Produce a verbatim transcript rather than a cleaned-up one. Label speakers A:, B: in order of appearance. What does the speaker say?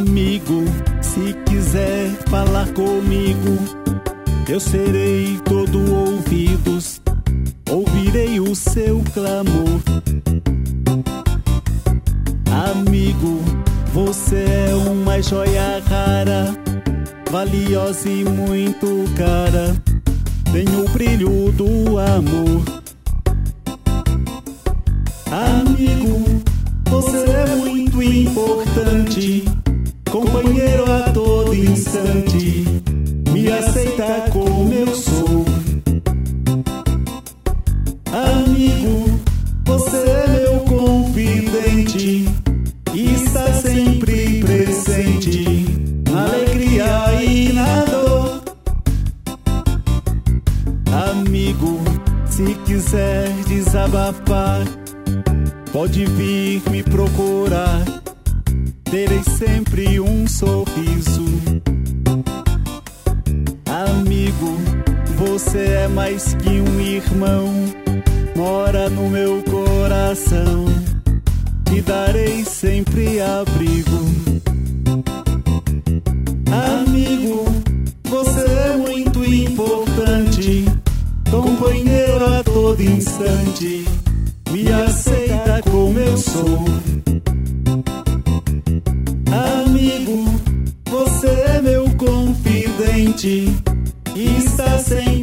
A: Amigo, se quiser falar comigo, eu serei todo ouvidos, ouvirei o seu clamor. Amigo, você é uma joia rara, valiosa e muito cara, tem o brilho do amor. Amigo, você é muito importante, companheiro a todo instante, me aceita como eu sou. Amigo, você é meu confidente, está sempre presente, na alegria e na dor. Amigo, se quiser desabafar, pode vir me procurar, terei sempre um sorriso. Amigo, você é mais que um irmão, mora no meu coração, te darei sempre abrigo. Amigo, você é muito importante, companheiro a todo instante, me aceita como eu sou. Amigo, você é meu confidente, está sempre